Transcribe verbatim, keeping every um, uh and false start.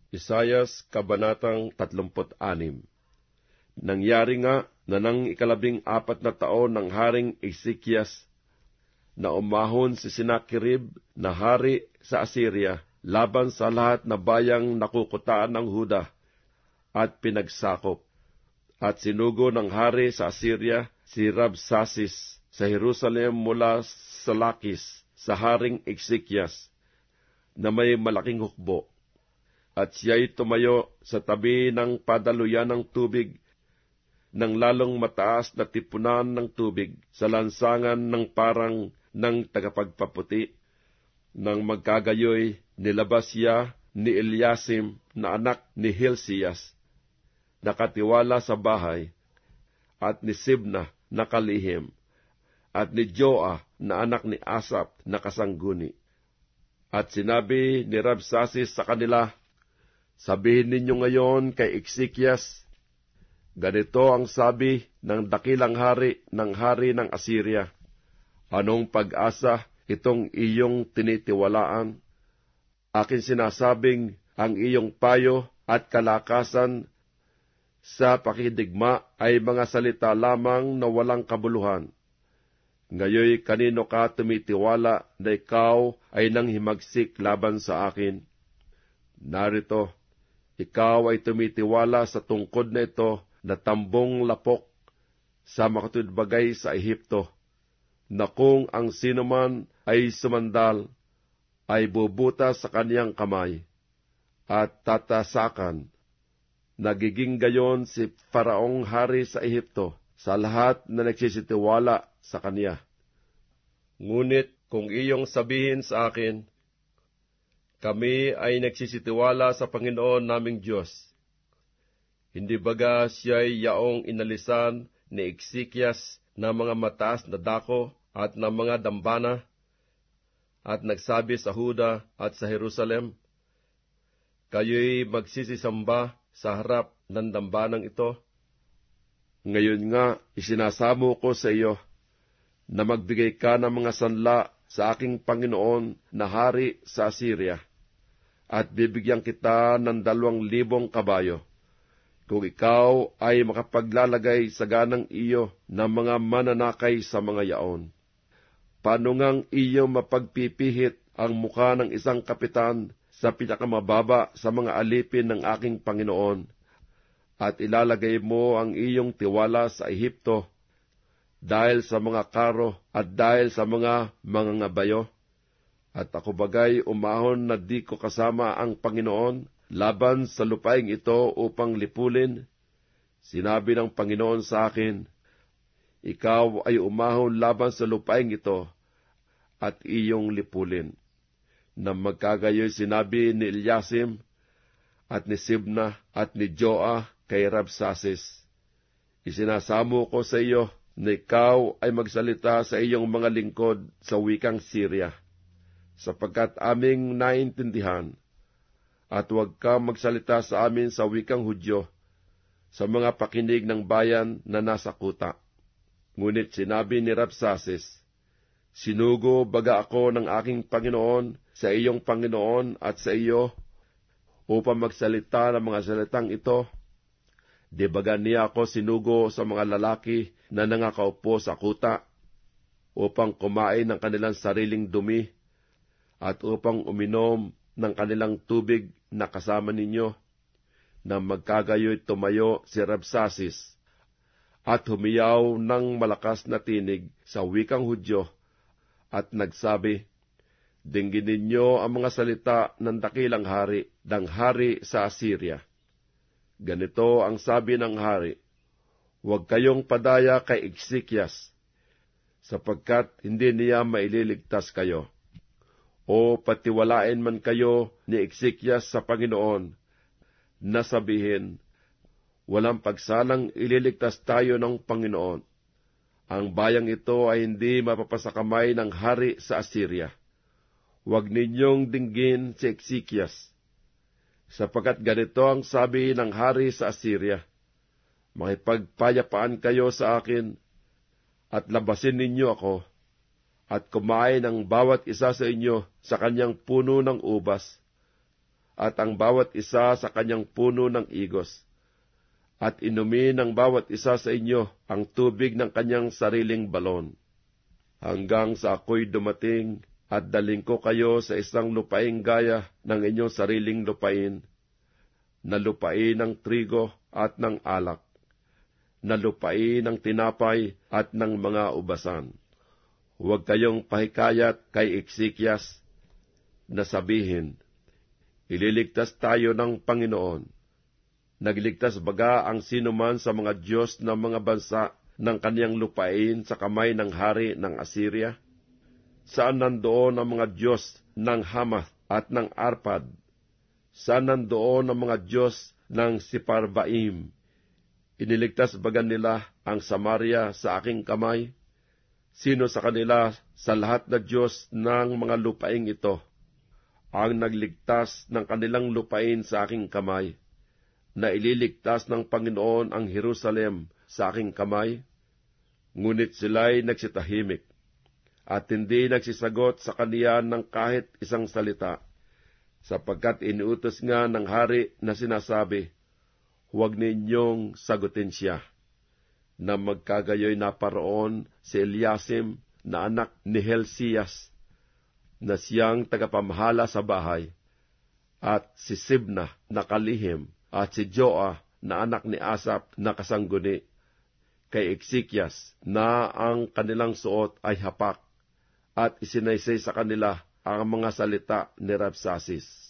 Isayas, Kabanatang tatlumput anim. Nangyari nga na nang ikalabing apat na taon ng Haring Ezekias, na umahon si Sennacherib na hari sa Assyria laban sa lahat na bayang nakukutaan ng Huda at pinagsakop. At sinugo ng hari sa Assyria si Rabsasis sa Jerusalem mula sa Lakis sa Haring Ezekias na may malaking hukbo. At siya'y tumayo sa tabi ng padaluyan ng tubig, ng lalong mataas na tipunan ng tubig sa lansangan ng parang ng tagapagpaputi. Nang magkagayoy, nilabas siya ni Eliasim na anak ni Hilcias, nakatiwala sa bahay, at ni Sibna na kalihim, at ni Joa na anak ni Asap na kasangguni. At sinabi ni Rabsasis sa kanila, sabihin ninyo ngayon kay Ezekias, ganito ang sabi ng dakilang hari ng hari ng Assyria, anong pag-asa itong iyong tinitiwalaan? Akin sinasabing ang iyong payo at kalakasan sa pakidigma ay mga salita lamang na walang kabuluhan. Ngayoy kanino ka tumitiwala na ikaw ay nang himagsik laban sa akin? Narito, ikaw ay tumitiwala sa tungkod na ito na tambong lapok sa makatudbagay sa Ehipto, na kung ang sinuman ay sumandal, ay bubuta sa kaniyang kamay, at tatasakan. Nagiging gayon si Faraong hari sa Ehipto sa lahat na nagsisitiwala sa kaniya. Ngunit kung iyong sabihin sa akin, kami ay nagsisitiwala sa Panginoon naming Diyos, hindi baga siya'y yaong inalisan ni Ezekias na mga mataas na dako at na mga dambana, at nagsabi sa Huda at sa Jerusalem, kayo'y magsisisamba sa harap ng dambanang ito? Ngayon nga, isinasamo ko sa iyo na magbigay ka ng mga sanla sa aking Panginoon na hari sa Assyria, at bibigyan kita ng dalawang libong kabayo, kung ikaw ay makapaglalagay sa ganang iyo ng mga mananakay sa mga yaon. Paano ngang iyo mapagpipihit ang mukha ng isang kapitan sa pinakamababa sa mga alipin ng aking Panginoon, at ilalagay mo ang iyong tiwala sa Ehipto dahil sa mga karo at dahil sa mga mangangabayo? At ako bagay umahon na di ko kasama ang Panginoon laban sa lupaing ito upang lipulin? Sinabi ng Panginoon sa akin, ikaw ay umahon laban sa lupaing ito at iyong lipulin. Na magkagayoy sinabi ni Eliasim at ni Sibna at ni Joa kay Rabsasis, isinasamo ko sa iyo na ikaw ay magsalita sa iyong mga lingkod sa wikang Syria, sapagkat aming naintindihan, at huwag ka magsalita sa amin sa wikang Hudyo, sa mga pakinig ng bayan na nasa kuta. Ngunit sinabi ni Rabsasis, sinugo baga ako ng aking Panginoon sa iyong Panginoon at sa iyo, upang magsalita ng mga salitang ito? Di baga niya ako sinugo sa mga lalaki na nangakaupo sa kuta, upang kumain ng kanilang sariling dumi, at upang uminom ng kanilang tubig na kasama ninyo? Na magkagayoy tumayo si Rabsasis, at humiyaw ng malakas na tinig sa wikang Hudyo, at nagsabi, dinggin ninyo ang mga salita ng dakilang hari, ng hari sa Assyria. Ganito ang sabi ng hari, huwag kayong padaya kay Ezekias, sapagkat hindi niya maililigtas kayo. O patiwalain man kayo ni Ezekias sa Panginoon, na sabihin, walang pagsalang ililigtas tayo ng Panginoon. Ang bayang ito ay hindi mapapasakamay ng hari sa Assyria. Huwag ninyong dinggin si Ezekias, sapagkat ganito ang sabi ng hari sa Assyria, makipagpayapaan kayo sa akin, at labasin ninyo ako, at kumain ang bawat isa sa inyo sa kanyang puno ng ubas, at ang bawat isa sa kanyang puno ng igos, at inumin ng bawat isa sa inyo ang tubig ng kanyang sariling balon, hanggang sa ako'y dumating at daling ko kayo sa isang lupaing gaya ng inyong sariling lupain, na lupain ng trigo at ng alak, na lupain ng tinapay at ng mga ubasan. Huwag kayong pahikayat kay Ezekias na sabihin, ililigtas tayo ng Panginoon. Nagliligtas baga ang sinuman sa mga Diyos ng mga bansa ng kaniyang lupain sa kamay ng hari ng Assyria? Saan nandoon ang mga Diyos ng Hamath at ng Arpad? Saan nandoon ang mga Diyos ng Siparbaim? Iniligtas baga nila ang Samaria sa aking kamay? Sino sa kanila sa lahat na Diyos ng mga lupaing ito ang nagligtas ng kanilang lupain sa aking kamay, na ililigtas ng Panginoon ang Jerusalem sa aking kamay? Ngunit sila'y nagsitahimik, at hindi nagsisagot sa kaniya ng kahit isang salita, sapagkat inuutos nga ng hari na sinasabi, huwag ninyong sagutin siya, na magkagayoy na paroon si Eliasim na anak ni Helsias, na siyang tagapamahala sa bahay, at si Sibna na kalihim, at si Joa na anak ni Asap na kasangguni, kay Ezekias na ang kanilang suot ay hapak, at isinaysay sa kanila ang mga salita ni Rabsasis.